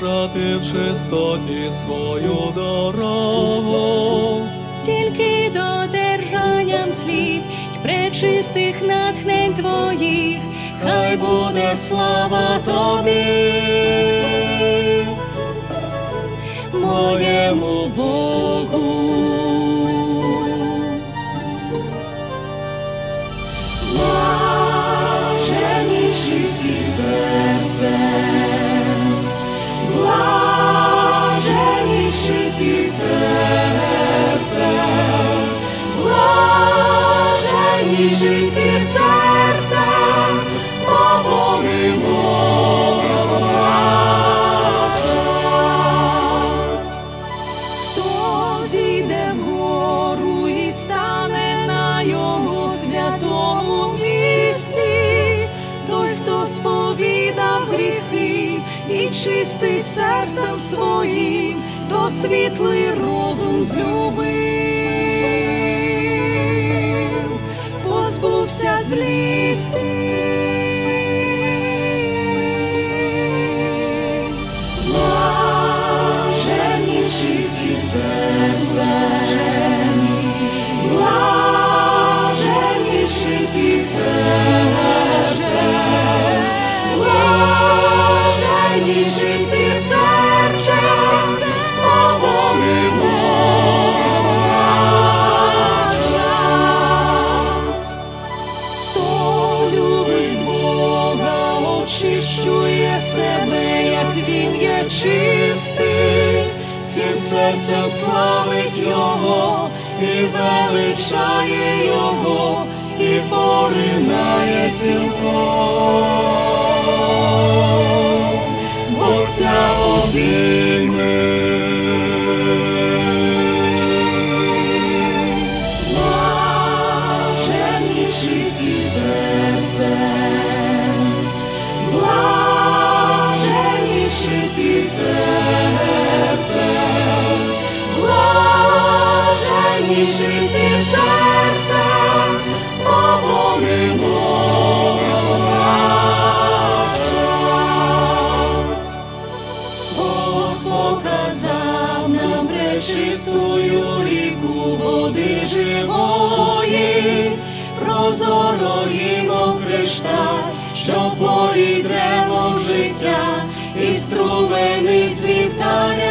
вирушати в чистоті свою дорогу. Тільки додержанням слів й пречистих натхнень твоїх, хай буде слава тобі, моєму Богу. Блажені чисті серцем, блажені чисті серцем, блажені чисті серцем, бо вони Бога бачать. Хто зійде вгору і стане на його святому місці, той, хто сповідав гріхи і чистий серцем своїм, то світлий розум злюбив, позбувся злісті. Блажені чисті серцем, блажені чисті серцем, блажені чисті серцем, бо вони Бога бачать. Хто любить Бога, очищує себе, як Він є чистий, всім серцем славить Його і величає Його, і поринає цілком. Отця обійми. Блажені чисті серцем, блажені чисті серцем, блажені чисті серцем, бо вони Бога бачать. Бог показав нам пречистую ріку води живої, прозорої, мов кришталь, що поїть древо життя, і струмени з вівтаря